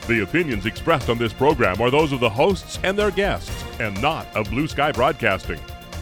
The opinions expressed on this program are those of the hosts and their guests, and not of Blue Sky Broadcasting.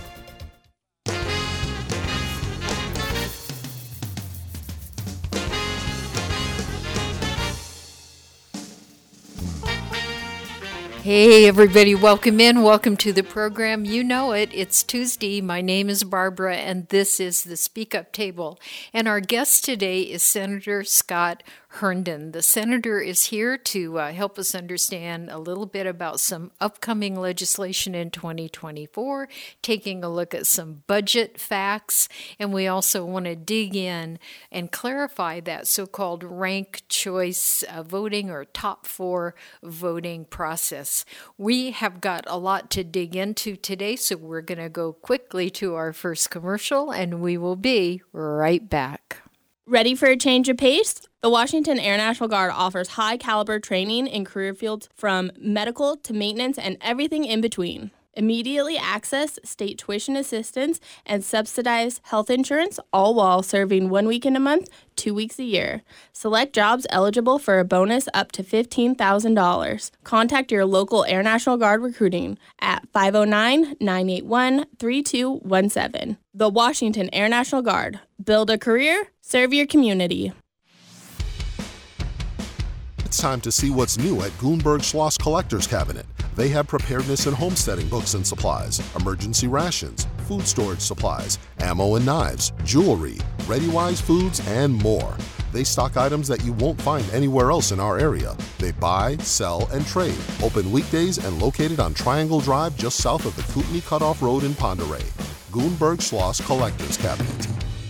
Hey everybody, welcome in. Welcome to the program. You know it. It's Tuesday. My name is Barbara and this is the Speak Up Table. And our guest today is Senator Scott Herndon. The senator is here to help us understand a little bit about some upcoming legislation in 2024, taking a look at some budget facts, and we also want to dig in and clarify that so-called ranked choice voting or top four voting process. We have got a lot to dig into today, so we're going to go quickly to our first commercial, and we will be right back. Ready for a change of pace? The Washington Air National Guard offers high-caliber training in career fields from medical to maintenance and everything in between. Immediately access state tuition assistance and subsidized health insurance, all while serving 1 weekend a month, 2 weeks a year. Select jobs eligible for a bonus up to $15,000. Contact your local Air National Guard recruiting at 509-981-3217. The Washington Air National Guard. Build a career, serve your community. It's time to see what's new at Goonberg Schloss Collector's Cabinet. They have preparedness and homesteading books and supplies, emergency rations, food storage supplies, ammo and knives, jewelry, ReadyWise foods, and more. They stock items that you won't find anywhere else in our area. They buy, sell, and trade. Open weekdays and located on Triangle Drive just south of the Kootenai Cutoff Road in Pend Oreille. Goonberg Schloss Collector's Cabinet.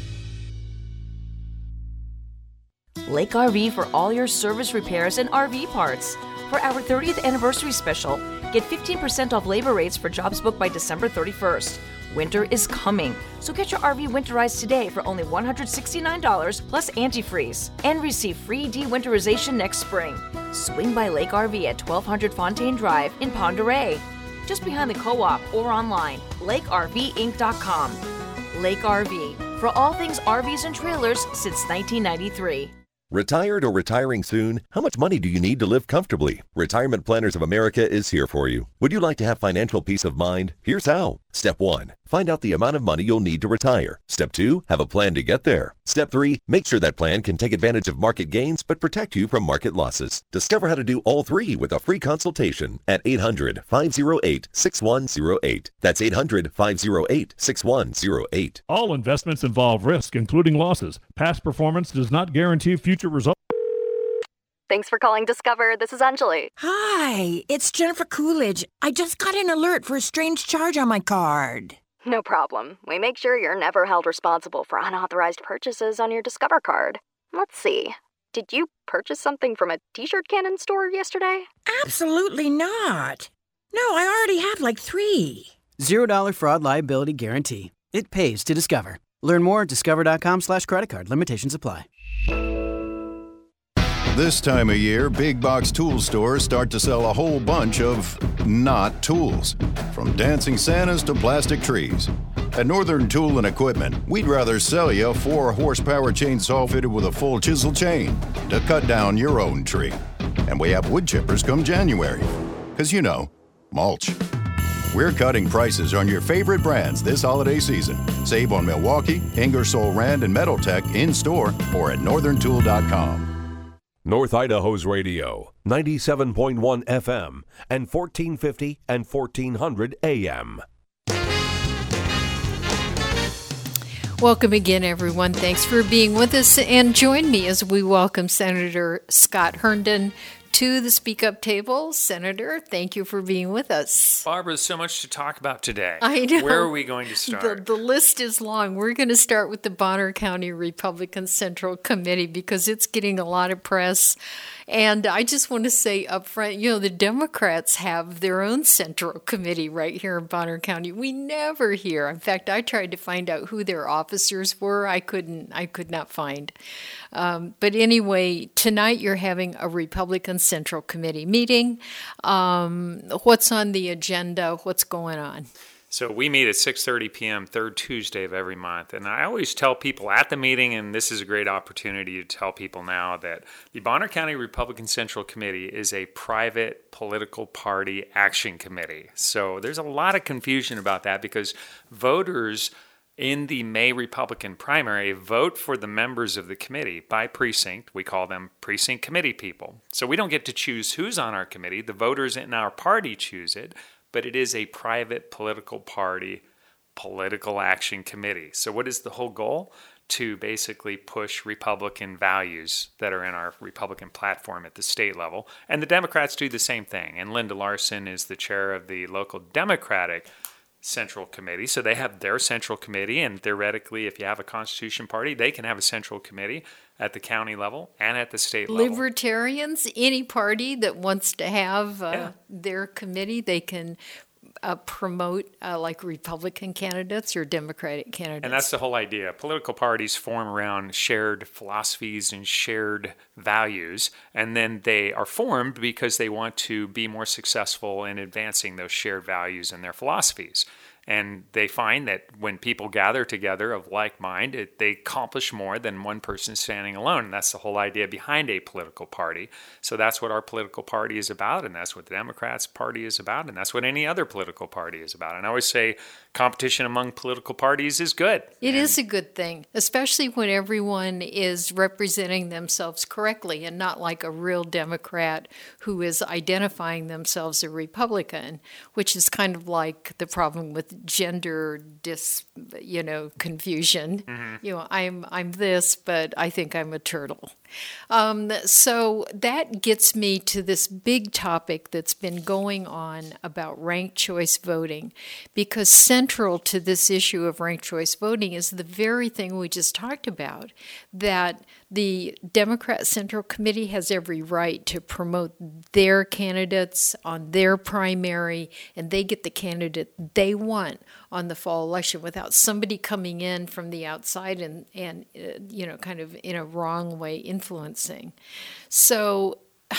Lake RV for all your service repairs and RV parts. For our 30th anniversary special, get 15% off labor rates for jobs booked by December 31st. Winter is coming, so get your RV winterized today for only $169 plus antifreeze, and receive free de-winterization next spring. Swing by Lake RV at 1200 Fontaine Drive in Pend Oreille, just behind the co-op, or online, lakervinc.com. Lake RV, for all things RVs and trailers since 1993. Retired or retiring soon? How much money do you need to live comfortably? Retirement Planners of America is here for you. Would you like to have financial peace of mind? Here's how. Step 1. Find out the amount of money you'll need to retire. Step 2. Have a plan to get there. Step 3. Make sure that plan can take advantage of market gains but protect you from market losses. Discover how to do all three with a free consultation at 800-508-6108. That's 800-508-6108. All investments involve risk, including losses. Past performance does not guarantee future results. Thanks for calling Discover. This is Anjali. Hi, it's Jennifer Coolidge. I just got an alert for a strange charge on my card. No problem. We make sure you're never held responsible for unauthorized purchases on your Discover card. Let's see. Did you purchase something from a t-shirt cannon store yesterday? Absolutely not. No, I already have like 3. $0 fraud liability guarantee. It pays to Discover. Learn more at discover.com/creditcard. Limitations apply. This time of year, big box tool stores start to sell a whole bunch of not tools, from dancing Santas to plastic trees. At Northern Tool and Equipment, we'd rather sell you a 4-horsepower chainsaw fitted with a full chisel chain to cut down your own tree. And we have wood chippers come January, because you know, mulch. We're cutting prices on your favorite brands this holiday season. Save on Milwaukee, Ingersoll Rand, and Metaltech in-store or at northerntool.com. North Idaho's radio, 97.1 FM and 1450 and 1400 AM. Welcome again, everyone. Thanks for being with us, and join me as we welcome Senator Scott Herndon to the Speak Up table. Senator, thank you for being with us. Barbara, there's so much to talk about today. I know. Where are we going to start? The list is long. We're going to start with the Bonner County Republican Central Committee because it's getting a lot of press. And I just want to say up front, the Democrats have their own Central Committee right here in Bonner County. We never hear. In fact, I tried to find out who their officers were. I could not find. But anyway, tonight you're having a Republican Central Committee meeting. What's on the agenda? What's going on? So we meet at 6:30 p.m. third Tuesday of every month. And I always tell people at the meeting, and this is a great opportunity to tell people now, that the Bonner County Republican Central Committee is a private political party action committee. So there's a lot of confusion about that because voters in the May Republican primary vote for the members of the committee by precinct. We call them precinct committee people. So we don't get to choose who's on our committee. The voters in our party choose it, but it is a private political party political action committee. So what is the whole goal? To basically push Republican values that are in our Republican platform at the state level. And the Democrats do the same thing. And Linda Larson is the chair of the local Democratic Central Committee. So they have their Central Committee, and theoretically, if you have a Constitution Party, they can have a Central Committee at the county level and at the state level. Libertarians, any party that wants to have their committee, they can promote like Republican candidates or Democratic candidates. And that's the whole idea. Political parties form around shared philosophies and shared values, and then they are formed because they want to be more successful in advancing those shared values and their philosophies. And they find that when people gather together of like mind, they accomplish more than one person standing alone. And that's the whole idea behind a political party. So that's what our political party is about, and that's what the Democrats' party is about, and that's what any other political party is about. And I always say competition among political parties is good. It is a good thing, especially when everyone is representing themselves correctly and not like a real Democrat who is identifying themselves a Republican, which is kind of like the problem with gender confusion. Mm-hmm. I'm this, but I think I'm a turtle. So that gets me to this big topic that's been going on about ranked choice voting, because central to this issue of ranked choice voting is the very thing we just talked about, that the Democrat Central Committee has every right to promote their candidates on their primary, and they get the candidate they want on the fall election without somebody coming in from the outside and kind of in a wrong way influencing. So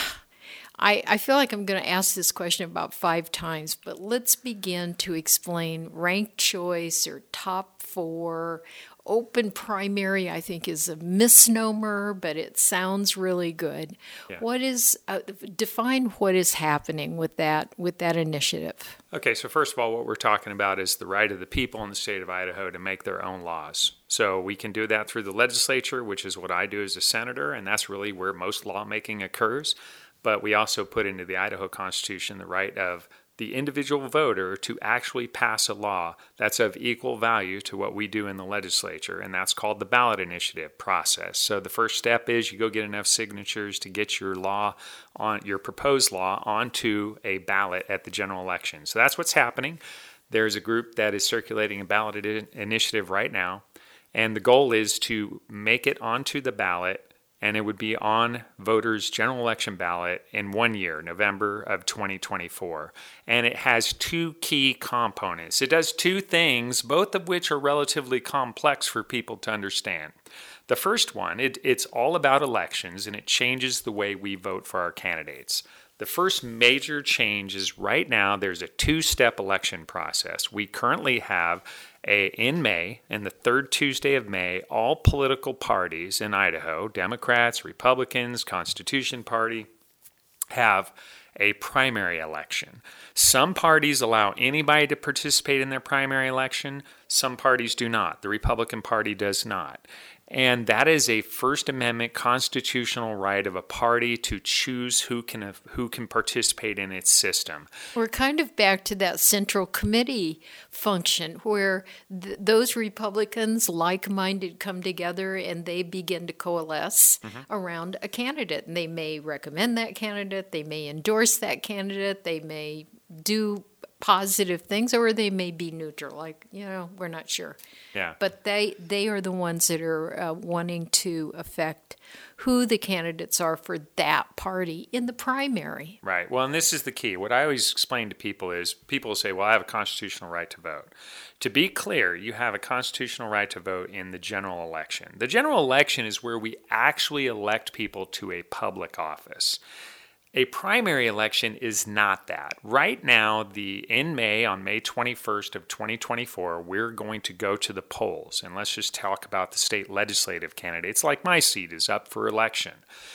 I feel like I'm going to ask this question about 5 times, but let's begin to explain ranked choice or top 4. Open primary, I think, is a misnomer, but it sounds really good. Yeah. What is define what is happening with that initiative? Okay, so first of all, what we're talking about is the right of the people in the state of Idaho to make their own laws. So we can do that through the legislature, which is what I do as a senator, and that's really where most lawmaking occurs. But we also put into the Idaho Constitution the right of the individual voter to actually pass a law that's of equal value to what we do in the legislature, and that's called the ballot initiative process. So the first step is you go get enough signatures to get your proposed law onto a ballot at the general election. So that's what's happening. There's a group that is circulating a ballot initiative right now, and the goal is to make it onto the ballot, and it would be on voters' general election ballot in 1 year, November of 2024. And it has 2 key components. It does 2 things, both of which are relatively complex for people to understand. The first one, it's all about elections, and it changes the way we vote for our candidates. The first major change is right now there's a 2-step election process. We currently have in May, and the third Tuesday of May, all political parties in Idaho, Democrats, Republicans, Constitution Party, have a primary election. Some parties allow anybody to participate in their primary election. Some parties do not. The Republican Party does not. And that is a First Amendment constitutional right of a party to choose who can participate in its system. We're kind of back to that central committee function where those Republicans, like-minded, come together and they begin to coalesce around a candidate. And they may recommend that candidate, they may endorse that candidate, they may do positive things, or they may be neutral, we're not sure. Yeah. But they are the ones that are wanting to affect who the candidates are for that party in the primary. Right. Well, and this is the key. What I always explain to people is, people say, well, I have a constitutional right to vote. To be clear, you have a constitutional right to vote in the general election. The general election is where we actually elect people to a public office. A primary election is not that. Right now, on May 21st of 2024, we're going to go to the polls. And let's just talk about the state legislative candidates. Like my seat is up for election.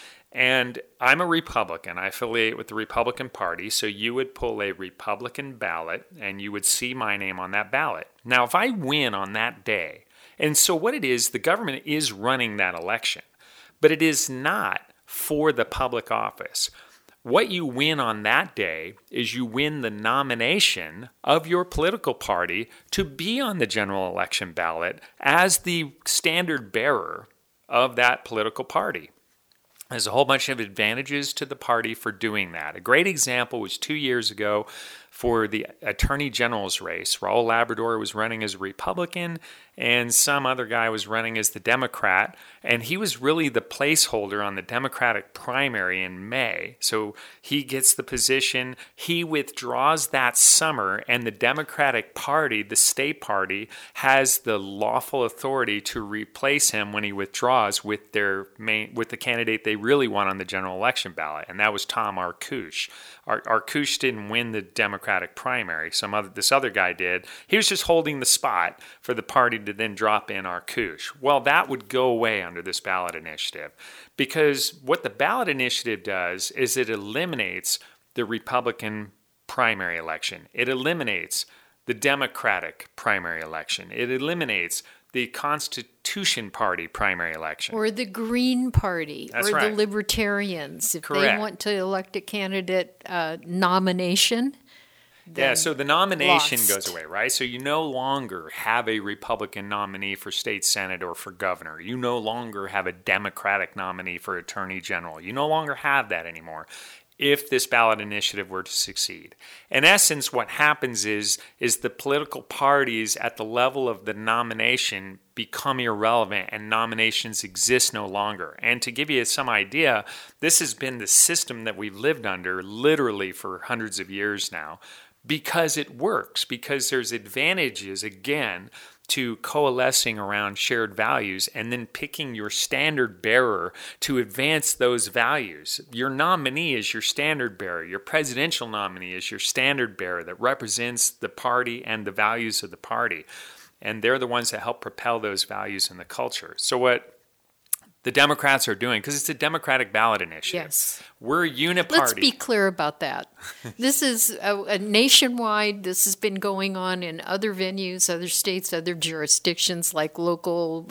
And I'm a Republican. I affiliate with the Republican Party. So you would pull a Republican ballot and you would see my name on that ballot. Now, if I win on that day, and so what it is, the government is running that election, but it is not for the public office. What you win on that day is you win the nomination of your political party to be on the general election ballot as the standard bearer of that political party. There's a whole bunch of advantages to the party for doing that. A great example was 2 years ago for the Attorney General's race. Raul Labrador was running as a Republican and some other guy was running as the Democrat. And he was really the placeholder on the Democratic primary in May. So he gets the position. He withdraws that summer, and the Democratic Party, the state party, has the lawful authority to replace him when he withdraws with the candidate they really want on the general election ballot, and that was Tom Arkush. Arkush didn't win the Democratic primary. This other guy did. He was just holding the spot for the party to then drop in Arkush. Well, that would go away under this ballot initiative, because what the ballot initiative does is it eliminates the Republican primary election. It eliminates the Democratic primary election. It eliminates the Constitution Party primary election. Or the Green Party. That's or right. The Libertarians. If Correct. they want to elect a candidate nomination. Yeah, so the nomination lost. goes away, right? So you no longer have a Republican nominee for state senate or for governor. You no longer have a Democratic nominee for attorney general. You no longer have that anymore if this ballot initiative were to succeed. In essence, what happens is the political parties at the level of the nomination become irrelevant and nominations exist no longer. And to give you some idea, this has been the system that we've lived under literally for hundreds of years now, because it works, because there's advantages, again, to coalescing around shared values and then picking your standard bearer to advance those values. Your nominee is your standard bearer. Your presidential nominee is your standard bearer that represents the party and the values of the party. And they're the ones that help propel those values in the culture. So what the Democrats are doing, because it's a Democratic ballot initiative. Yes. We're uniparty. Let's be clear about that. This is a nationwide. This has been going on in other venues, other states, other jurisdictions, like local,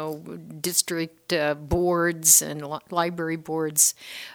district boards and library boards.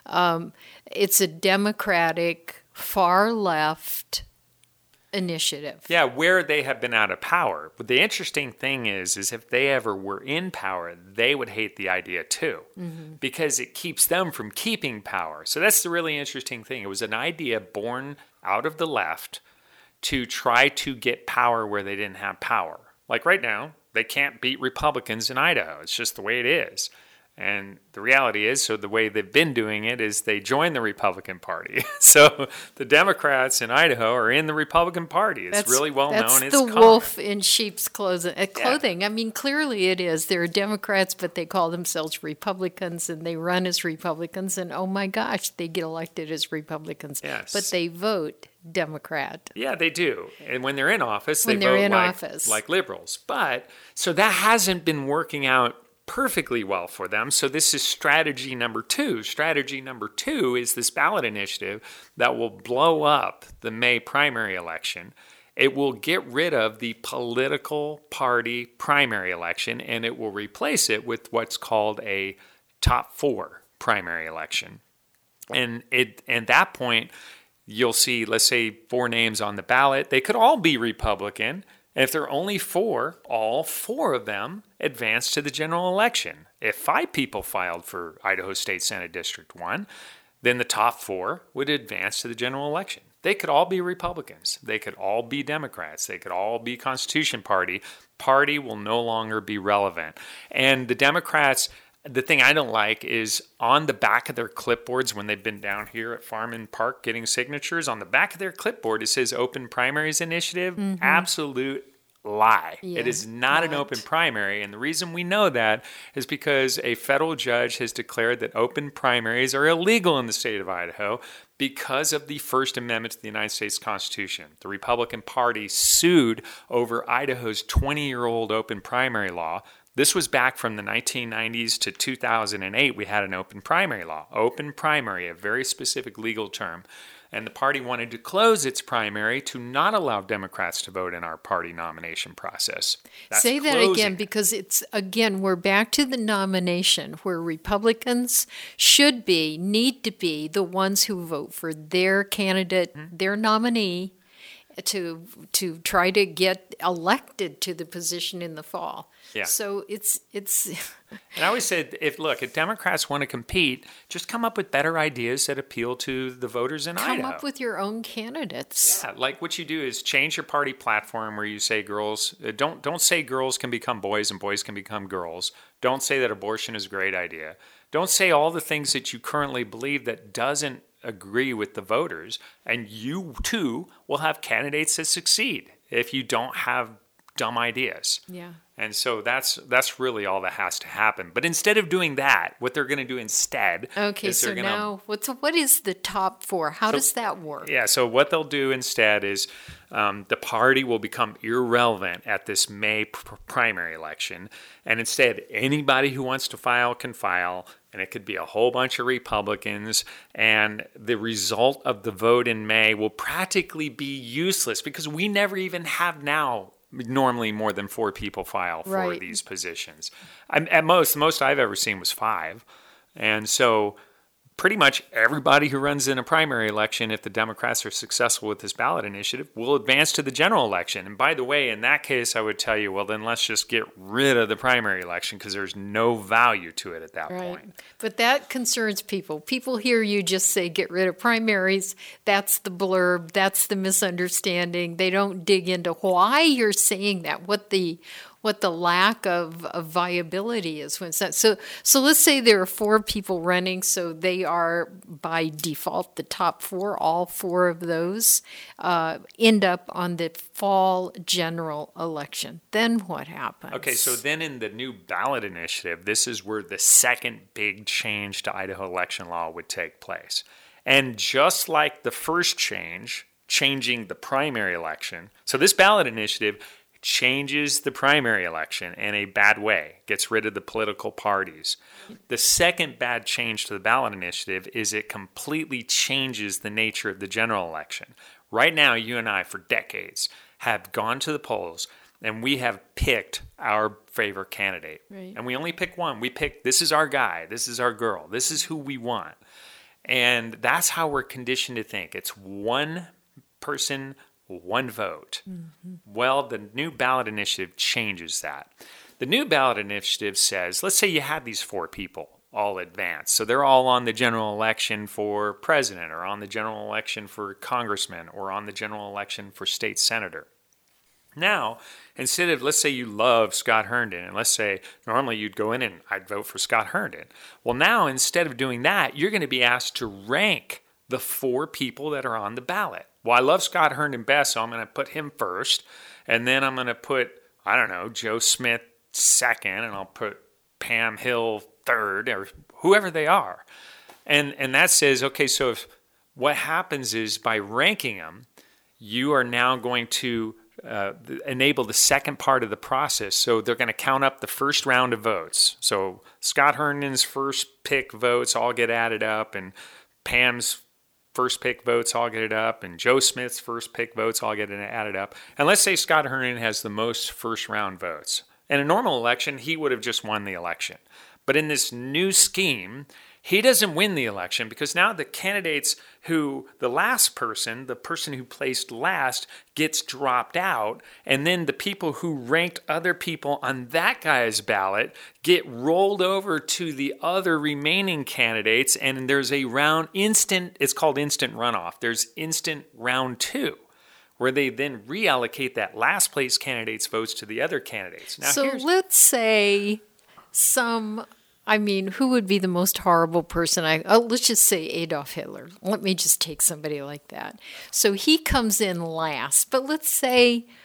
It's a Democratic, far left initiative. Yeah, where they have been out of power. But the interesting thing is if they ever were in power, they would hate the idea too, because it keeps them from keeping power. So that's the really interesting thing. It was an idea born out of the left to try to get power where they didn't have power. Like right now, they can't beat Republicans in Idaho. It's just the way it is. And the reality is, so the way they've been doing it is they joined the Republican Party. So the Democrats in Idaho are in the Republican Party. It's really well known. It's the common. wolf in sheep's clothing. Yeah. I mean, clearly it is. They're Democrats, but they call themselves Republicans, and they run as Republicans. And oh my gosh, they get elected as Republicans. Yes. But they vote Democrat. Yeah, they do. And when they're in office, they vote like liberals. But so that hasn't been working out perfectly well for them. So this is strategy number 2. Strategy number 2 is this ballot initiative that will blow up the May primary election. It will get rid of the political party primary election, and it will replace it with what's called a top 4 primary election. And at that point, you'll see, let's say, 4 names on the ballot. They could all be Republican. And if there are only 4, all 4 of them advance to the general election. If 5 people filed for Idaho State Senate District 1, then the top 4 would advance to the general election. They could all be Republicans. They could all be Democrats. They could all be Constitution Party. Party will no longer be relevant. And the Democrats, the thing I don't like is on the back of their clipboards when they've been down here at Farman Park getting signatures, on the back of their clipboard it says Open Primaries Initiative. Absolute lie. Yeah, it is not an open primary. And the reason we know that is because a federal judge has declared that open primaries are illegal in the state of Idaho because of the First Amendment to the United States Constitution. The Republican Party sued over Idaho's 20-year-old open primary law. This was back from the 1990s to 2008. We had an open primary law. Open primary, a very specific legal term. And the party wanted to close its primary to not allow Democrats to vote in our party nomination process. Say that again, because we're back to the nomination where Republicans need to be the ones who vote for their candidate, their nominee, to try to get elected to the position in the fall. Yeah. So it's. And I always said, if Democrats want to compete, just come up with better ideas that appeal to the voters in Idaho. Come up with your own candidates. Yeah, like what you do is change your party platform where you say girls, don't say girls can become boys and boys can become girls. Don't say that abortion is a great idea. Don't say all the things that you currently believe that doesn't agree with the voters, and you too will have candidates that succeed if you don't have dumb ideas. Yeah. And so that's really all that has to happen. But instead of doing that, what they're going to do instead is so now what is the top four? How does that work? Yeah, so what they'll do instead is the party will become irrelevant at this May primary election. And instead, anybody who wants to file can file. And it could be a whole bunch of Republicans. And the result of the vote in May will practically be useless because we never even have now normally more than 4 people file for these positions. At most, the most I've ever seen was 5. And so pretty much everybody who runs in a primary election, if the Democrats are successful with this ballot initiative, will advance to the general election. And by the way, in that case, I would tell you, well, then let's just get rid of the primary election because there's no value to it at that point. But that concerns people. People hear you just say get rid of primaries. That's the blurb. That's the misunderstanding. They don't dig into why you're saying that, what the lack of viability is. So let's say there are 4 people running, so they are by default the top 4. All 4 of those end up on the fall general election. Then what happens? Okay, so then in the new ballot initiative, this is where the second big change to Idaho election law would take place. And just like the first change, changing the primary election, so this ballot initiative changes the primary election in a bad way, gets rid of the political parties. The second bad change to the ballot initiative is it completely changes the nature of the general election. Right now, you and I, for decades, have gone to the polls and we have picked our favorite candidate. Right. And we only pick one. We pick, this is our guy, this is our girl, this is who we want. And that's how we're conditioned to think. It's one person, one vote. Mm-hmm. Well, the new ballot initiative changes that. The new ballot initiative says, let's say you had these 4 people all advance. So they're all on the general election for president or on the general election for congressman or on the general election for state senator. Now, instead of, let's say you love Scott Herndon, and let's say normally you'd go in and I'd vote for Scott Herndon. Well, now instead of doing that, you're going to be asked to rank the 4 people that are on the ballot. Well, I love Scott Herndon best, so I'm going to put him first. And then I'm going to put, Joe Smith second, and I'll put Pam Hill third, or whoever they are. And that says, okay, so if what happens is by ranking them, you are now going to enable the second part of the process. So they're going to count up the first round of votes. So Scott Herndon's first pick votes all get added up, and Pam's first pick votes all get it up, and Joe Smith's first pick votes all get added up. And let's say Scott Herndon has the most first round votes. In a normal election, he would have just won the election. But in this new scheme, he doesn't win the election because now the candidates who, the last person, the person who placed last, gets dropped out, and then the people who ranked other people on that guy's ballot get rolled over to the other remaining candidates, and there's a it's called instant runoff. There's instant round 2, where they then reallocate that last place candidate's votes to the other candidates. Now, so let's say who would be the most horrible person? Let's just say Adolf Hitler. Let me just take somebody like that. So he comes in last, but let's say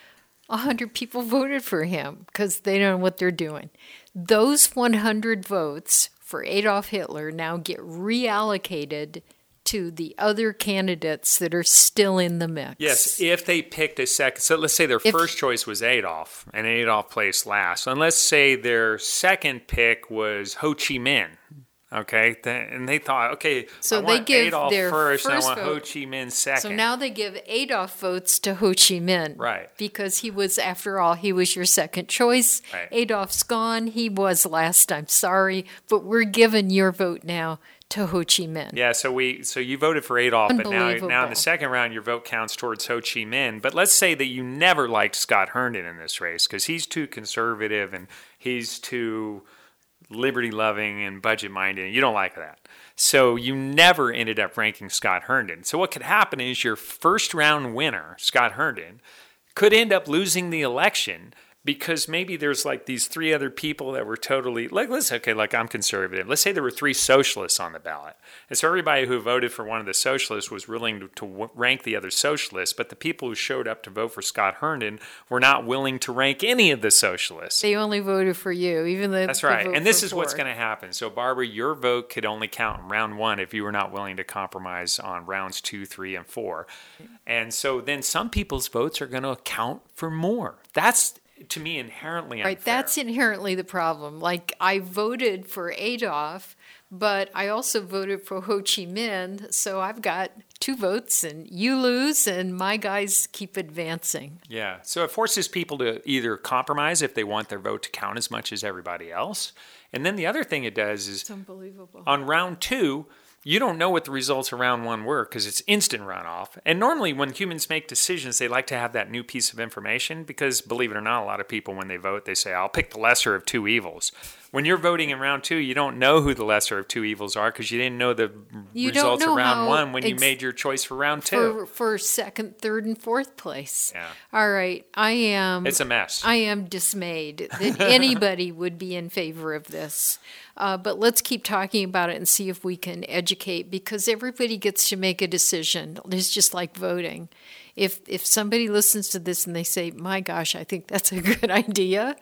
100 people voted for him because they don't know what they're doing. Those 100 votes for Adolf Hitler now get reallocated to the other candidates that are still in the mix. Yes, if they picked a second. So let's say their first choice was Adolf, and Adolf placed last. And let's say their second pick was Ho Chi Minh. Okay, and they thought, okay, so I want they give Adolf their first, and I want vote. Ho Chi Minh second. So now they give Adolf votes to Ho Chi Minh. Right. Because he was, after all, he was your second choice. Right. Adolf's gone. He was last. I'm sorry. But we're giving your vote now to Ho Chi Minh. Yeah, so you voted for Adolf, but now in the second round, your vote counts towards Ho Chi Minh. But let's say that you never liked Scott Herndon in this race because he's too conservative and he's too liberty-loving and budget-minded. You don't like that. So you never ended up ranking Scott Herndon. So what could happen is your first-round winner, Scott Herndon, could end up losing the election because maybe there's like these three other people that were totally, like I'm conservative. Let's say there were three socialists on the ballot. And so everybody who voted for one of the socialists was willing to rank the other socialists, but the people who showed up to vote for Scott Herndon were not willing to rank any of the socialists. They only voted for you, even though that's right. And this is what's going to happen. So, Barbara, your vote could only count in round 1 if you were not willing to compromise on rounds 2, 3, and 4. And so then some people's votes are going to count for more. That's, to me, inherently unfair. Right, that's inherently the problem. Like, I voted for Adolf, but I also voted for Ho Chi Minh, so I've got 2 votes, and you lose, and my guys keep advancing. Yeah, so it forces people to either compromise if they want their vote to count as much as everybody else. And then the other thing it does is, it's unbelievable. On round 2, you don't know what the results of round 1 were because it's instant runoff. And normally when humans make decisions, they like to have that new piece of information because, believe it or not, a lot of people, when they vote, they say, I'll pick the lesser of 2 evils. When you're voting in round 2, you don't know who the lesser of 2 evils are because you didn't know the results of round 1 when you made your choice for round 2. For second, third, and fourth place. Yeah. All right. It's a mess. I am dismayed that anybody would be in favor of this. But let's keep talking about it and see if we can educate, because everybody gets to make a decision. It's just like voting. If somebody listens to this and they say, my gosh, I think that's a good idea.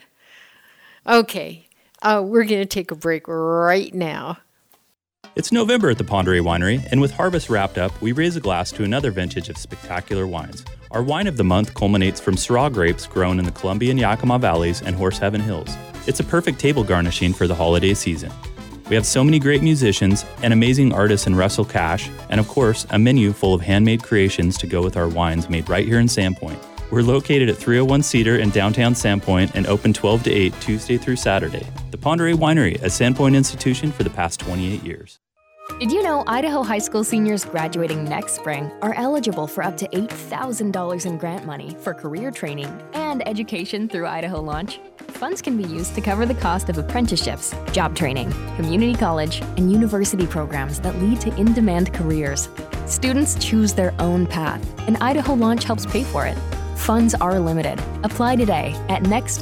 Okay, we're going to take a break right now. It's November at the Pend Oreille Winery, and with harvest wrapped up, we raise a glass to another vintage of spectacular wines. Our wine of the month culminates from Syrah grapes grown in the Columbia and Yakima Valleys and Horse Heaven Hills. It's a perfect table garnishing for the holiday season. We have so many great musicians and amazing artists in Russell Cash, and of course, a menu full of handmade creations to go with our wines made right here in Sandpoint. We're located at 301 Cedar in downtown Sandpoint and open 12 to 8 Tuesday through Saturday. The Pend Oreille Winery, a Sandpoint institution for the past 28 years. Did you know Idaho high school seniors graduating next spring are eligible for up to $8,000 in grant money for career training and education through Idaho Launch? Funds can be used to cover the cost of apprenticeships, job training, community college, and university programs that lead to in-demand careers. Students choose their own path, and Idaho Launch helps pay for it. Funds are limited. Apply today at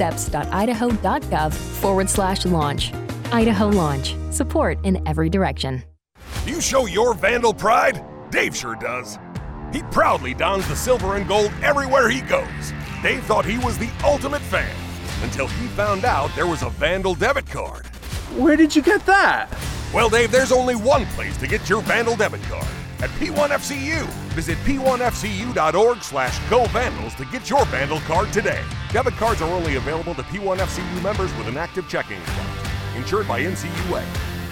nextsteps.idaho.gov/launch. Idaho Launch. Support in every direction. You show your Vandal pride? Dave sure does. He proudly dons the silver and gold everywhere he goes. Dave thought he was the ultimate fan until he found out there was a Vandal debit card. Where did you get that? Well, Dave, there's only one place to get your Vandal debit card. At P1FCU. Visit p1fcu.org/GoVandals to get your Vandal card today. Debit cards are only available to P1FCU members with an active checking account. Insured by NCUA.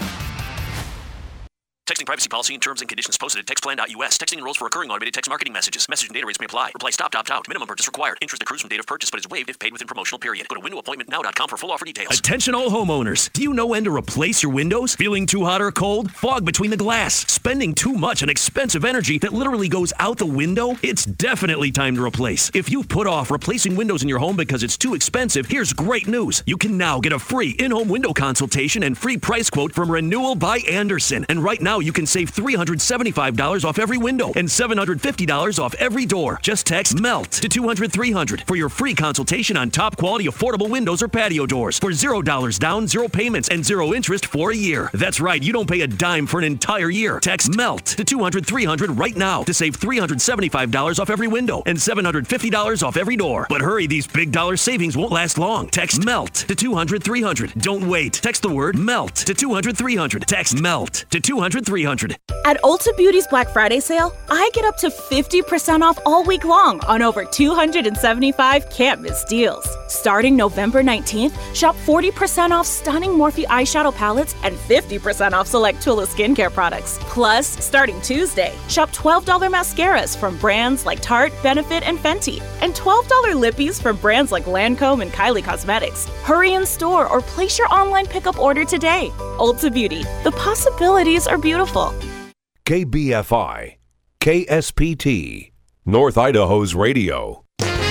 Texting privacy policy and terms and conditions posted at textplan.us. Texting enrolls for recurring automated text marketing messages. Message and data rates may apply. Reply stop to opt out. Minimum purchase required. Interest accrues from date of purchase but is waived if paid within promotional period. Go to windowappointmentnow.com for full offer details. Attention all homeowners. Do you know when to replace your windows? Feeling too hot or cold? Fog between the glass? Spending too much on expensive energy that literally goes out the window? It's definitely time to replace. If you've put off replacing windows in your home because it's too expensive, here's great news. You can now get a free in-home window consultation and free price quote from Renewal by Andersen. And right now you you can save $375 off every window and $750 off every door. Just text MELT to 200-300 for your free consultation on top quality affordable windows or patio doors for $0 down, 0 payments, and 0 interest for a year. That's right, you don't pay a dime for an entire year. Text MELT to 200-300 right now to save $375 off every window and $750 off every door. But hurry, these big dollar savings won't last long. Text MELT to 200-300. Don't wait. Text the word MELT to 200-300. Text MELT to 200-300. At Ulta Beauty's Black Friday sale, I get up to 50% off all week long on over 275 can't-miss deals. Starting November 19th, shop 40% off stunning Morphe eyeshadow palettes and 50% off select Tula skincare products. Plus, starting Tuesday, shop $12 mascaras from brands like Tarte, Benefit, and Fenty, and $12 lippies from brands like Lancome and Kylie Cosmetics. Hurry in store or place your online pickup order today. Ulta Beauty, the possibilities are beautiful. KBFI, KSPT, North Idaho's radio.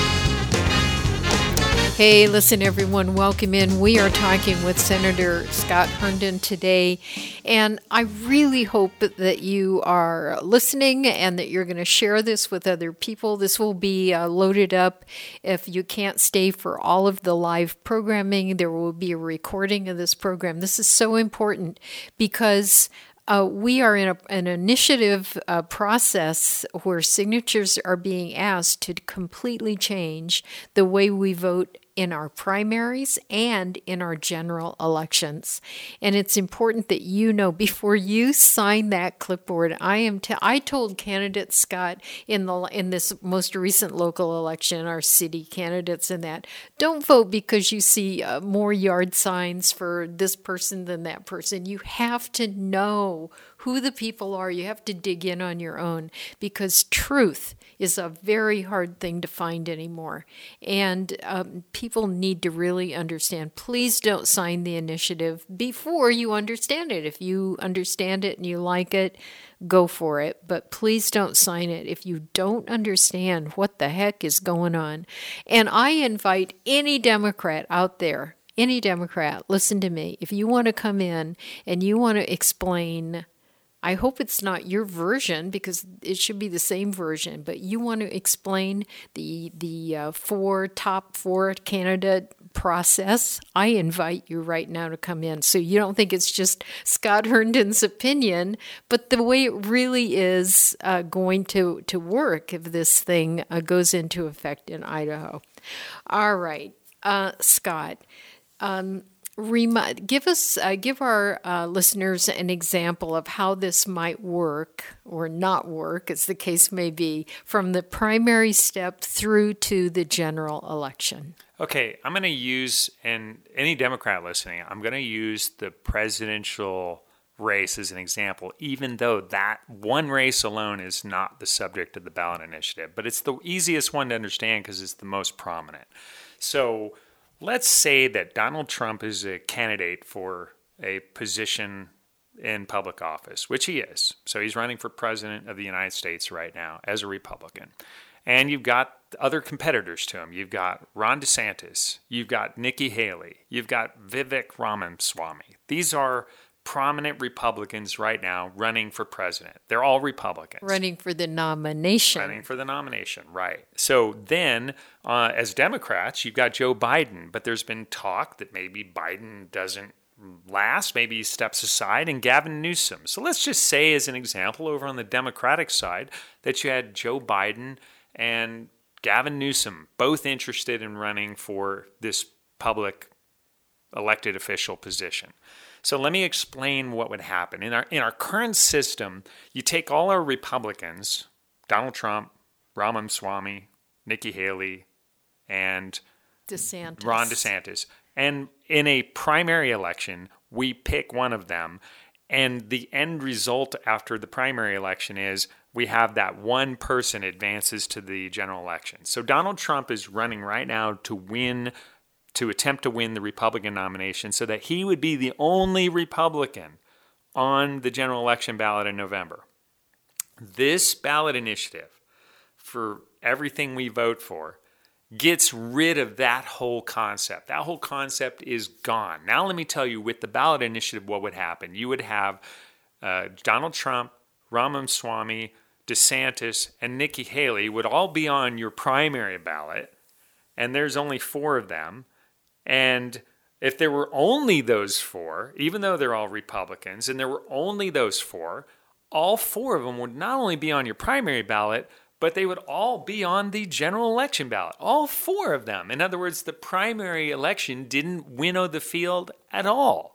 Hey, listen, everyone, welcome in. We are talking with Senator Scott Herndon today, and I really hope that you are listening and that you're going to share this with other people. This will be loaded up. If you can't stay for all of the live programming, there will be a recording of this program. This is so important because we are in an initiative process where signatures are being asked to completely change the way we vote in our primaries and in our general elections. And it's important that you know before you sign that clipboard. I told candidate Scott in this most recent local election, our city candidates in that, don't vote because you see more yard signs for this person than that person. You have to know who the people are. You have to dig in on your own because truth is a very hard thing to find anymore. And people need to really understand. Please don't sign the initiative before you understand it. If you understand it and you like it, go for it. But please don't sign it if you don't understand what the heck is going on. And I invite any Democrat out there, any Democrat, listen to me. If you want to come in and you want to explain, I hope it's not your version because it should be the same version, but you want to explain the top four candidate process, I invite you right now to come in. So you don't think it's just Scott Herndon's opinion, but the way it really is going to work if this thing goes into effect in Idaho. All right, Scott. Give our listeners an example of how this might work or not work, as the case may be, from the primary step through to the general election. Okay, I'm going to use, and any Democrat listening, I'm going to use the presidential race as an example, even though that one race alone is not the subject of the ballot initiative. But it's the easiest one to understand because it's the most prominent. So let's say that Donald Trump is a candidate for a position in public office, which he is. So he's running for president of the United States right now as a Republican. And you've got other competitors to him. You've got Ron DeSantis. You've got Nikki Haley. You've got Vivek Ramaswamy. These are prominent Republicans right now running for president. They're all Republicans. Running for the nomination. Right. So then, as Democrats, you've got Joe Biden, but there's been talk that maybe Biden doesn't last, maybe he steps aside, and Gavin Newsom. So let's just say, as an example, over on the Democratic side, that you had Joe Biden and Gavin Newsom both interested in running for this public elected official position. So let me explain what would happen. In our current system, you take all our Republicans, Donald Trump, Ramaswamy, Nikki Haley, and Ron DeSantis, and in a primary election, we pick one of them, and the end result after the primary election is we have that one person advances to the general election. So Donald Trump is running right now to attempt to win the Republican nomination so that he would be the only Republican on the general election ballot in November. This ballot initiative, for everything we vote for, gets rid of that whole concept. That whole concept is gone. Now let me tell you, with the ballot initiative, what would happen. You would have Donald Trump, Ramaswamy, DeSantis, and Nikki Haley would all be on your primary ballot, and there's only 4 of them. And if there were only those 4, even though they're all Republicans, and there were only those 4, all 4 of them would not only be on your primary ballot, but they would all be on the general election ballot. All 4 of them. In other words, the primary election didn't winnow the field at all.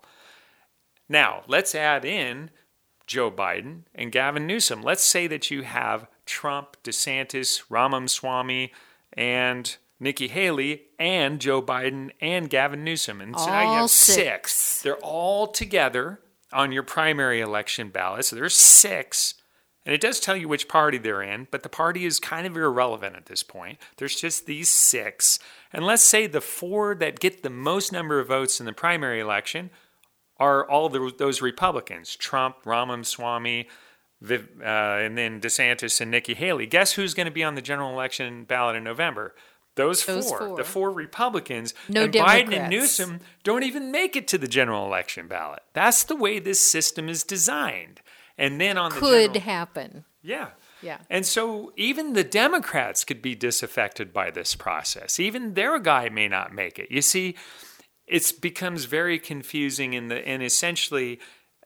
Now, let's add in Joe Biden and Gavin Newsom. Let's say that you have Trump, DeSantis, Ramaswamy, and Nikki Haley, and Joe Biden, and Gavin Newsom. And so now you have 6. They're all together on your primary election ballot. So there's 6. And it does tell you which party they're in, but the party is kind of irrelevant at this point. There's just these 6. And let's say the 4 that get the most number of votes in the primary election are all those Republicans, Trump, Ramaswamy, and then DeSantis and Nikki Haley. Guess who's going to be on the general election ballot in November? Those 4. The 4 Republicans. No and Democrats. Biden and Newsom don't even make it to the general election ballot. That's the way this system is designed. And then on could happen. Yeah. Yeah. And so even the Democrats could be disaffected by this process. Even their guy may not make it. You see, it becomes very confusing and essentially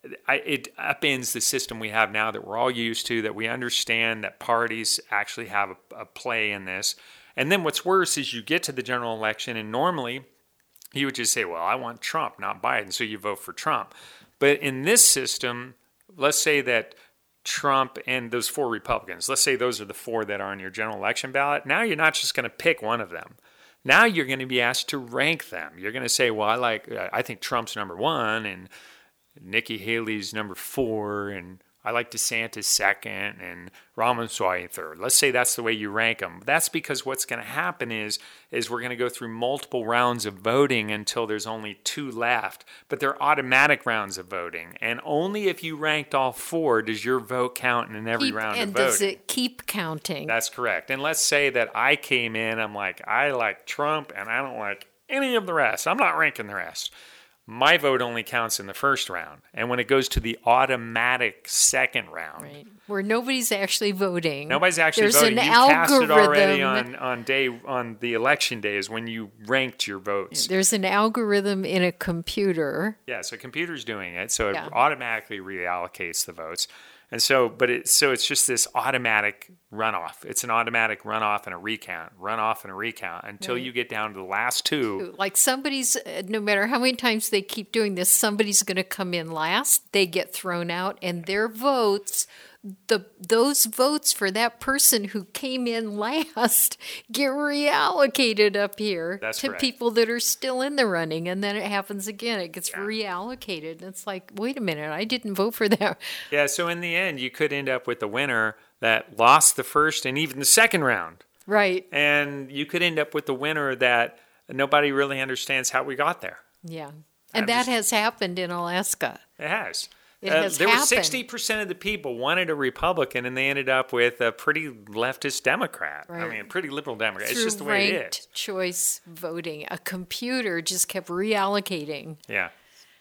it upends the system we have now that we're all used to, that we understand that parties actually have a play in this. And then what's worse is you get to the general election and normally you would just say, well, I want Trump, not Biden, so you vote for Trump. But in this system, let's say that Trump and those 4 Republicans, let's say those are the 4 that are on your general election ballot. Now you're not just going to pick one of them. Now you're going to be asked to rank them. You're going to say, well, I think Trump's number 1 and Nikki Haley's number 4 and I like DeSantis second and Ramaswamy third. Let's say that's the way you rank them. That's because what's going to happen is we're going to go through multiple rounds of voting until there's only 2 left. But they're automatic rounds of voting. And only if you ranked all 4 does your vote count in every round of voting. And does it keep counting? That's correct. And let's say that I came in, I'm like, I like Trump and I don't like any of the rest. I'm not ranking the rest. My vote only counts in the first round. And when it goes to the automatic second round, right, where nobody's actually voting. Nobody's actually there's voting. An You algorithm. cast it already on the election day is when you ranked your votes. There's an algorithm in a computer. Yeah, so a computer's doing it, so it automatically reallocates the votes. And so, it's just this automatic runoff. It's an automatic runoff and a recount until you get down to the last 2. Like somebody's, no matter how many times they keep doing this, somebody's going to come in last. They get thrown out, and their votes, those votes for that person who came in last, get reallocated up here correct. People that are still in the running, and then it happens again. It gets reallocated, and it's like, wait a minute, I didn't vote for that. Yeah, so in the end, you could end up with a winner that lost the first and even the second round. Right. And you could end up with a winner that nobody really understands how we got there. Yeah. And that has happened in Alaska. It has. It has there happened. were 60% of the people wanted a Republican, and they ended up with a pretty leftist Democrat. Right. I mean, a pretty liberal Democrat. It's just the Through way it ranked is. choice voting. A computer just kept reallocating. Yeah.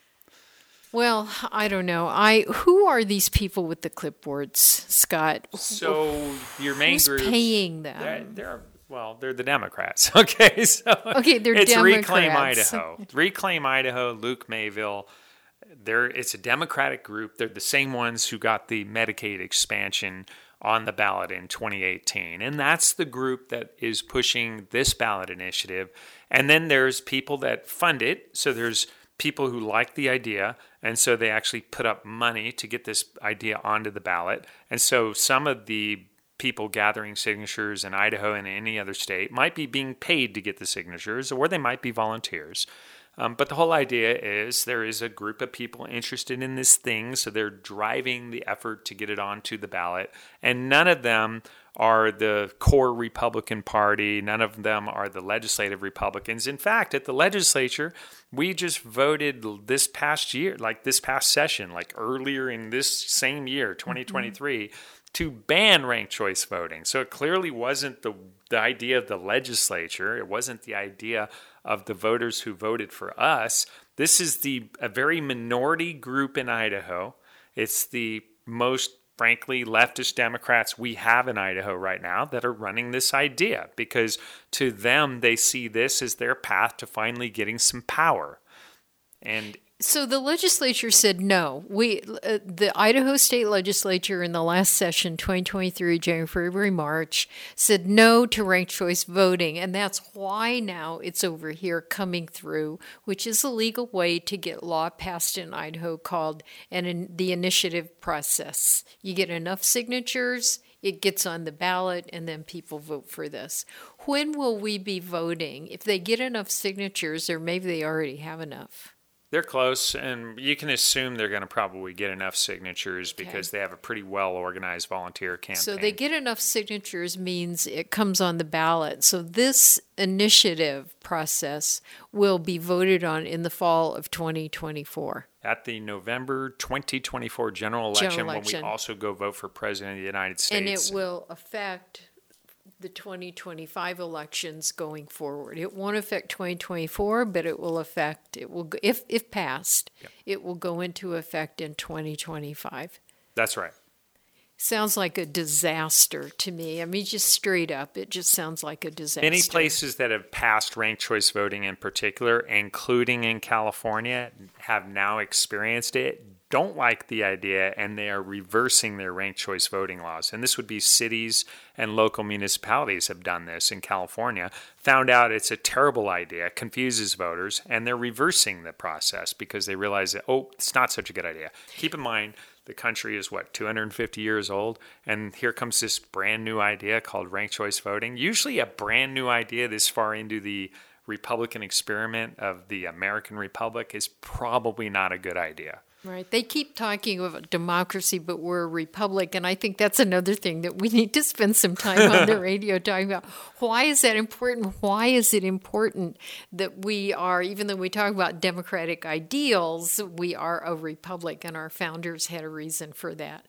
Well, I don't know. Who are these people with the clipboards, Scott? So your main Who's group paying them? They're the Democrats. Okay, so they're it's Democrats. Reclaim Idaho. Reclaim Idaho. Luke Mayville. It's a Democratic group. They're the same ones who got the Medicaid expansion on the ballot in 2018. And that's the group that is pushing this ballot initiative. And then there's people that fund it. So there's people who like the idea. And so they actually put up money to get this idea onto the ballot. And so some of the people gathering signatures in Idaho and any other state might be being paid to get the signatures, or they might be volunteers. But the whole idea is there is a group of people interested in this thing, so they're driving the effort to get it onto the ballot. And none of them are the core Republican Party. None of them are the legislative Republicans. In fact, at the legislature, we just voted this past year, like this past session, like earlier in this same year, 2023, to ban ranked choice voting. So it clearly wasn't the idea of the legislature. It wasn't the idea of the voters who voted for us. This is a very minority group in Idaho. It's the most, frankly, leftist Democrats we have in Idaho right now that are running this idea, because to them, they see this as their path to finally getting some power. And so the legislature said no. The Idaho State Legislature in the last session, 2023, January, February, March, said no to ranked choice voting. And that's why now it's over here coming through, which is a legal way to get law passed in Idaho called the initiative process. You get enough signatures, it gets on the ballot, and then people vote for this. When will we be voting? If they get enough signatures, or maybe they already have enough. They're close, and you can assume they're going to probably get enough signatures because they have a pretty well-organized volunteer campaign. So they get enough signatures means it comes on the ballot. So this initiative process will be voted on in the fall of 2024. At the November 2024 general election, when we also go vote for President of the United States. And it will affect the 2025 elections going forward. It won't affect 2024, but it will, if passed, it will go into effect in 2025. That's right. Sounds like a disaster to me. I mean, just straight up, it just sounds like a disaster. Many places that have passed ranked choice voting in particular, including in California, have now experienced it, don't like the idea, and they are reversing their ranked choice voting laws. And this would be cities and local municipalities have done this in California, found out it's a terrible idea, confuses voters, and they're reversing the process because they realize that, it's not such a good idea. Keep in mind, the country is, 250 years old? And here comes this brand new idea called ranked choice voting. Usually a brand new idea this far into the Republican experiment of the American Republic is probably not a good idea. Right. They keep talking about democracy, but we're a republic. And I think that's another thing that we need to spend some time on the radio talking about. Why is that important? Why is it important that we are, even though we talk about democratic ideals, we are a republic, and our founders had a reason for that.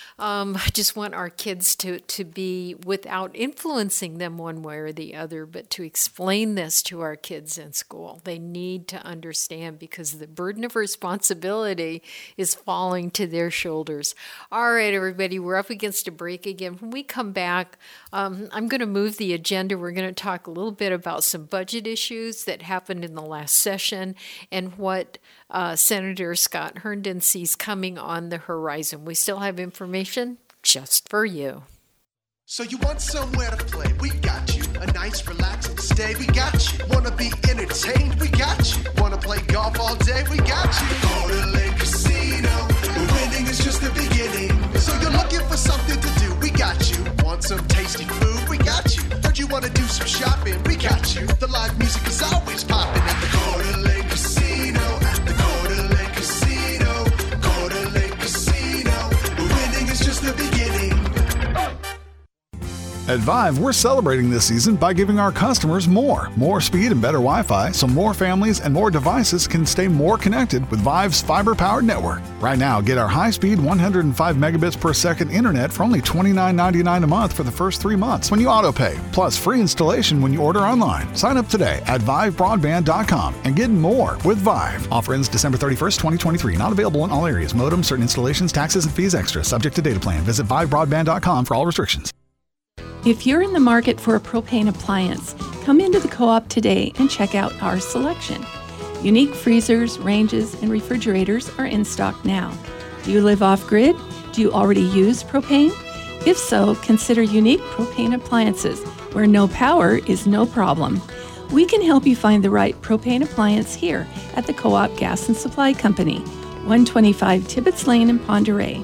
I just want our kids to be, without influencing them one way or the other, but to explain this to our kids in school. They need to understand, because the burden of responsibility is falling to their shoulders. All right, everybody, we're up against a break again. When we come back, I'm going to move the agenda. We're going to talk a little bit about some budget issues that happened in the last session and what Senator Scott Herndon sees coming on the horizon. We still have information just for you. So you want somewhere to play? We got you. A nice relaxing stay? We got you. Wanna be entertained? We got you. Wanna play golf all day? We got you. Go to Lake Casino. Winning is just the beginning. So you're looking for something to do? We got you. Want some tasty food? We got you. Heard you wanna do some shopping? We got you. The live music is always popping at the Go to Lake Casino. At the Go to Lake Casino. Go to Lake Casino. Winning is just the beginning. At Vive, we're celebrating this season by giving our customers more speed and better Wi-Fi, so more families and more devices can stay more connected with Vive's fiber-powered network. Right now, get our high-speed 105 megabits per second internet for only $29.99 a month for the first 3 months when you auto-pay, plus free installation when you order online. Sign up today at ViveBroadband.com and get more with Vive. Offer ends December 31st, 2023. Not available in all areas. Modem, certain installations, taxes, and fees extra. Subject to data plan. Visit ViveBroadband.com for all restrictions. If you're in the market for a propane appliance, come into the Co-op today and check out our selection. Unique freezers, ranges, and refrigerators are in stock now. Do you live off-grid? Do you already use propane? If so, consider Unique Propane Appliances, where no power is no problem. We can help you find the right propane appliance here at the Co-op Gas and Supply Company, 125 Tibbetts Lane in Pend Oreille,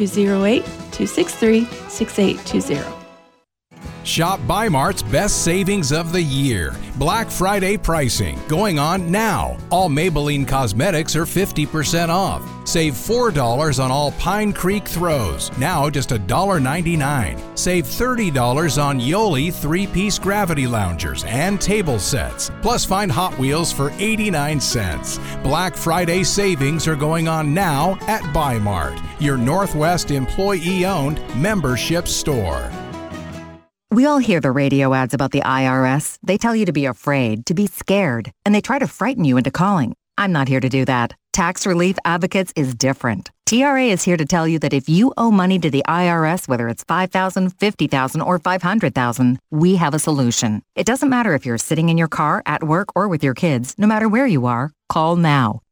208-263-6820. Shop Bi-Mart's best savings of the year. Black Friday pricing going on now. All Maybelline cosmetics are 50% off. Save $4 on all Pine Creek throws, now just $1.99. Save $30 on Yoli 3-piece gravity loungers and table sets. Plus find Hot Wheels for 89 cents. Black Friday savings are going on now at Bi-Mart, your Northwest employee-owned membership store. We all hear the radio ads about the IRS. They tell you to be afraid, to be scared, and they try to frighten you into calling. I'm not here to do that. Tax Relief Advocates is different. TRA is here to tell you that if you owe money to the IRS, whether it's $5,000, $50,000, or $500,000, we have a solution. It doesn't matter if you're sitting in your car, at work, or with your kids. No matter where you are, call now.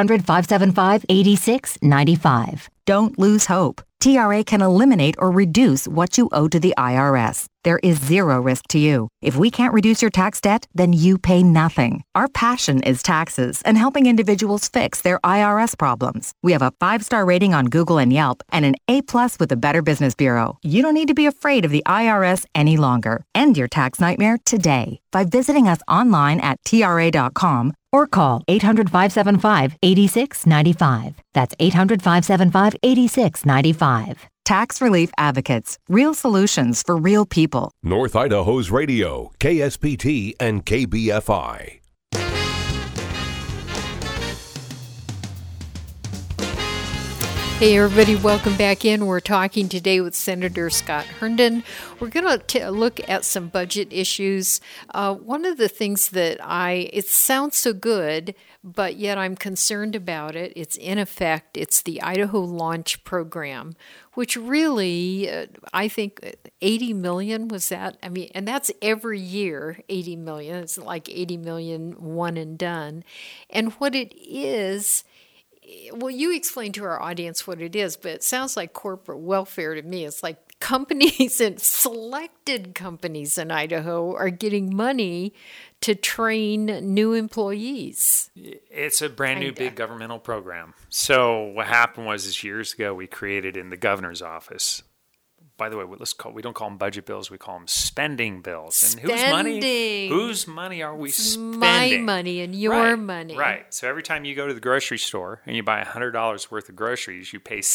800-575-8695. Don't lose hope. TRA can eliminate or reduce what you owe to the IRS. There is zero risk to you. If we can't reduce your tax debt, then you pay nothing. Our passion is taxes and helping individuals fix their IRS problems. We have a 5-star rating on Google and Yelp and an A+ with the Better Business Bureau. You don't need to be afraid of the IRS any longer. End your tax nightmare today by visiting us online at TRA.com or call 800-575-8695. That's 800-575-8695. Tax Relief Advocates. Real solutions for real people. North Idaho's radio, KSPT and KBFI. Hey everybody, welcome back in. We're talking today with Senator Scott Herndon. We're going to look at some budget issues. One of the things that it sounds so good, but yet I'm concerned about it. It's in effect, it's the Idaho Launch Program, which really, I think 80 million was that. I mean, and that's every year, 80 million. It's like 80 million one and done. And what it is, well, you explain to our audience what it is, but it sounds like corporate welfare to me. It's like companies and selected companies in Idaho are getting money to train new employees. It's a brand new big governmental program. So what happened was years ago we created in the governor's office. By the way, we don't call them budget bills, we call them spending bills. And whose money are we spending? My money and your money. Right. So every time you go to the grocery store and you buy $100 worth of groceries, you pay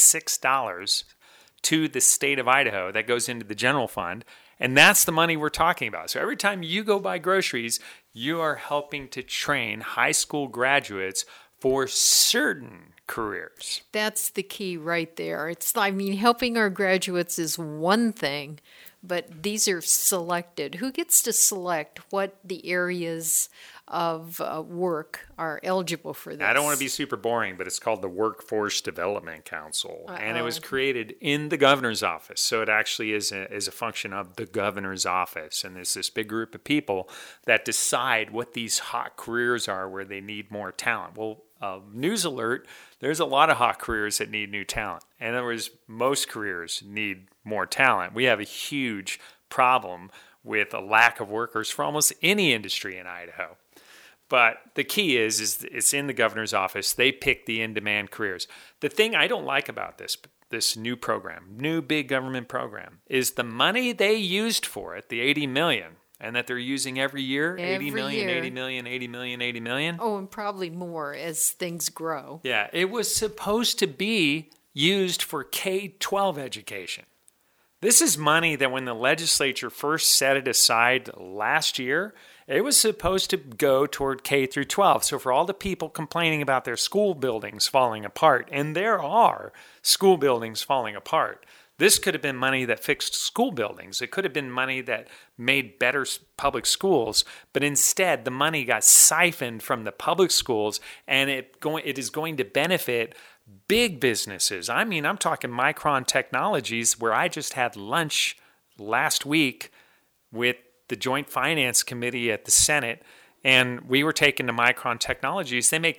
$6 to the state of Idaho. That goes into the general fund. And that's the money we're talking about. So every time you go buy groceries, you are helping to train high school graduates for certain careers. That's the key right there. Helping our graduates is one thing, but these are selected. Who gets to select what the areas of work are eligible for this? I don't want to be super boring, but it's called the Workforce Development Council. And it was created in the governor's office. So it actually is a function of the governor's office. And there's this big group of people that decide what these hot careers are where they need more talent. Well, news alert, there's a lot of hot careers that need new talent. In other words, most careers need more talent. We have a huge problem with a lack of workers for almost any industry in Idaho. But the key is it's in the governor's office. They pick the in-demand careers. The thing I don't like about this new program, new big government program, is the money they used for it, the $80 million, and that they're using every year, 80 million, 80 million, 80 million, 80 million. Oh, and probably more as things grow. Yeah, it was supposed to be used for K-12 education. This is money that when the legislature first set it aside last year, it was supposed to go toward K through 12. So for all the people complaining about their school buildings falling apart, and there are school buildings falling apart, this could have been money that fixed school buildings. It could have been money that made better public schools, but instead the money got siphoned from the public schools, and it is going to benefit big businesses. I mean, I'm talking Micron Technologies, where I just had lunch last week with the Joint Finance Committee at the Senate, and we were taken to Micron Technologies. They make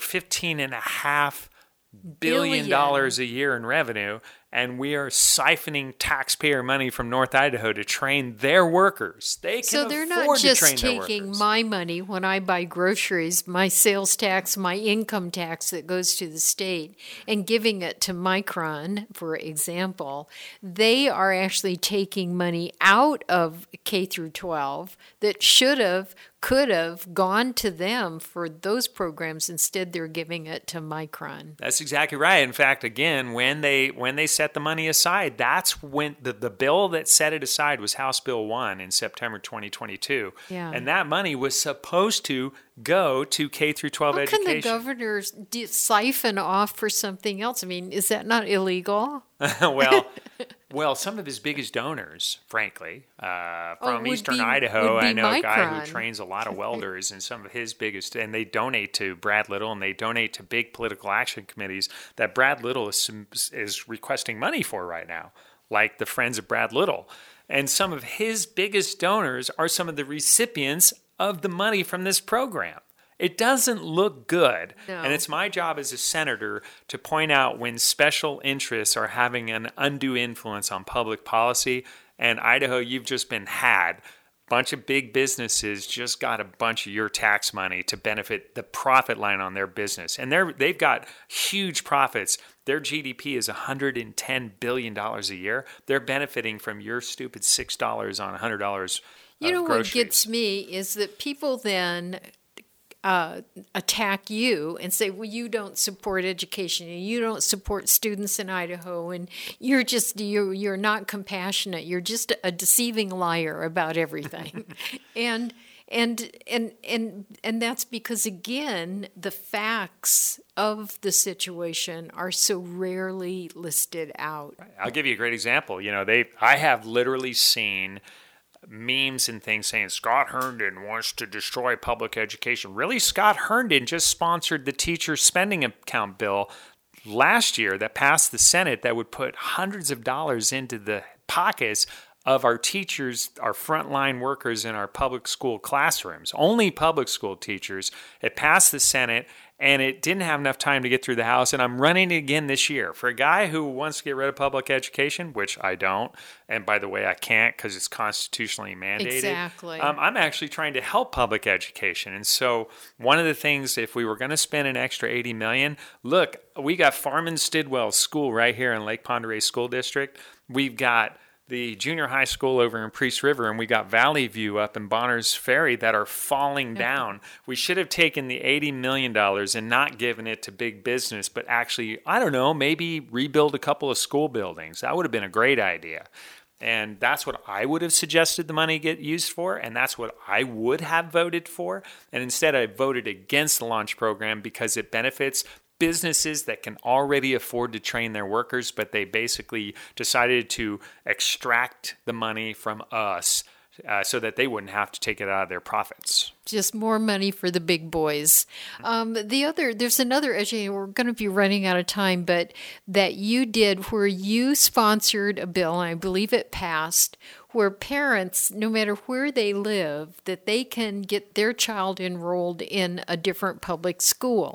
$15.5 billion a year in revenue, and we are siphoning taxpayer money from North Idaho to train their workers. So they're not just taking my money when I buy groceries, my sales tax, my income tax that goes to the state, and giving it to Micron, for example. They are actually taking money out of K through 12 that could have gone to them for those programs. Instead, they're giving it to Micron. That's exactly right. In fact, again, when they set the money aside, that's when the bill that set it aside was House Bill 1 in September 2022. Yeah. And that money was supposed to go to K through 12 education. How can the governors siphon off for something else? I mean, is that not illegal? Well, Well, some of his biggest donors, frankly, from Eastern would Idaho, be I know a guy Micron. who trains a lot of welders, and some of his biggest, and they donate to Brad Little, and they donate to big political action committees that Brad Little is requesting money for right now, like the Friends of Brad Little. And some of his biggest donors are some of the recipients of the money from this program. It doesn't look good. No. And it's my job as a senator to point out when special interests are having an undue influence on public policy. And Idaho, you've just been had. A bunch of big businesses just got a bunch of your tax money to benefit the profit line on their business. And they've got huge profits. Their GDP is $110 billion a year. They're benefiting from your stupid $6 on $100 You know groceries. what gets me is that people then attack you and say, well, you don't support education and you don't support students in Idaho and you're not compassionate. You're just a deceiving liar about everything. and that's because, again, the facts of the situation are so rarely listed out. I'll give you a great example. I have literally seen memes and things saying Scott Herndon wants to destroy public education. Really, Scott Herndon just sponsored the teacher spending account bill last year that passed the Senate that would put hundreds of dollars into the pockets of our teachers, our frontline workers in our public school classrooms. Only public school teachers. It passed the Senate, and it didn't have enough time to get through the House, and I'm running it again this year. For a guy who wants to get rid of public education, which I don't, and by the way, I can't because it's constitutionally mandated. Exactly. I'm actually trying to help public education. And so one of the things, if we were going to spend an extra $80 million, look, we got Farman Stidwell School right here in Lake Pend Oreille School District. We've got the junior high school over in Priest River, and we got Valley View up in Bonners Ferry that are falling down. We should have taken the $80 million and not given it to big business, but actually, I don't know, maybe rebuild a couple of school buildings. That would have been a great idea. And that's what I would have suggested the money get used for, and that's what I would have voted for. And instead, I voted against the launch program because it benefits businesses that can already afford to train their workers, but they basically decided to extract the money from us so that they wouldn't have to take it out of their profits. Just more money for the big boys. There's another education, we're going to be running out of time, but that you did where you sponsored a bill, and I believe it passed, where parents, no matter where they live, that they can get their child enrolled in a different public school.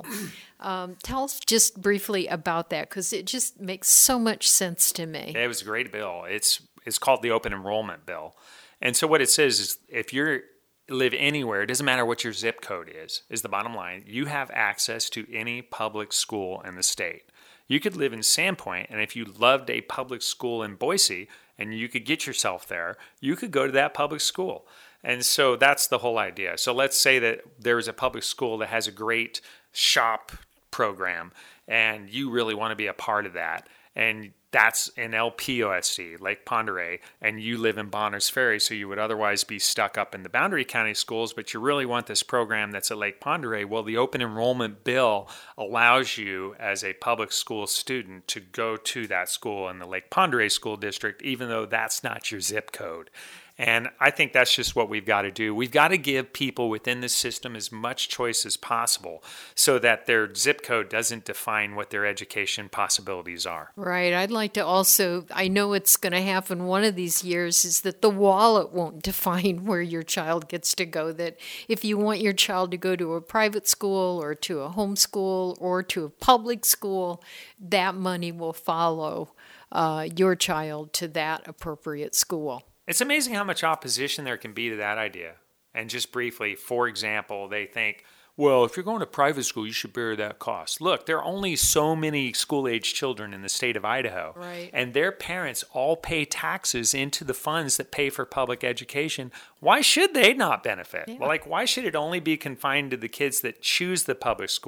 Tell us just briefly about that, because it just makes so much sense to me. It was a great bill. It's called the Open Enrollment Bill. And so what it says is if you live anywhere, it doesn't matter what your zip code is the bottom line. You have access to any public school in the state. You could live in Sandpoint, and if you loved a public school in Boise and you could get yourself there, you could go to that public school. And so that's the whole idea. So let's say that there's a public school that has a great shop program, and you really want to be a part of that. And that's in LPOSD, Lake Pend Oreille, and you live in Bonners Ferry, so you would otherwise be stuck up in the Boundary County schools, but you really want this program that's at Lake Pend Oreille. Well, the open enrollment bill allows you as a public school student to go to that school in the Lake Pend Oreille School District, even though that's not your zip code. And I think that's just what we've got to do. We've got to give people within the system as much choice as possible so that their zip code doesn't define what their education possibilities are. Right. I'd like to also, I know it's going to happen one of these years, is that the wallet won't define where your child gets to go. That if you want your child to go to a private school or to a homeschool or to a public school, that money will follow your child to that appropriate school. It's amazing how much opposition there can be to that idea. And just briefly, for example, they think, well, if you're going to private school, you should bear that cost. Look, there are only so many school-age children in the state of Idaho. Right. And their parents all pay taxes into the funds that pay for public education. Why should they not benefit? Yeah. Well, why should it only be confined to the kids that choose the public school?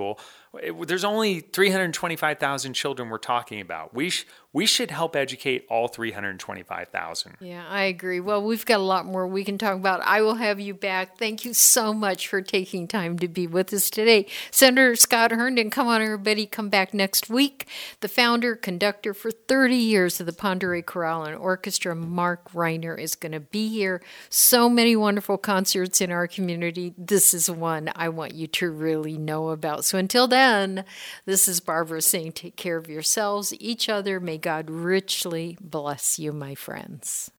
There's only 325,000 children we're talking about. We should help educate all 325,000. Yeah, I agree. Well, we've got a lot more we can talk about. I will have you back. Thank you so much for taking time to be with us today. Senator Scott Herndon, come on, everybody. Come back next week. The founder, conductor for 30 years of the Pend Oreille Chorale and Orchestra, Mark Reiner, is going to be here. So many wonderful concerts in our community. This is one I want you to really know about. So until then, this is Barbara saying take care of yourselves, each other. May God richly bless you, my friends.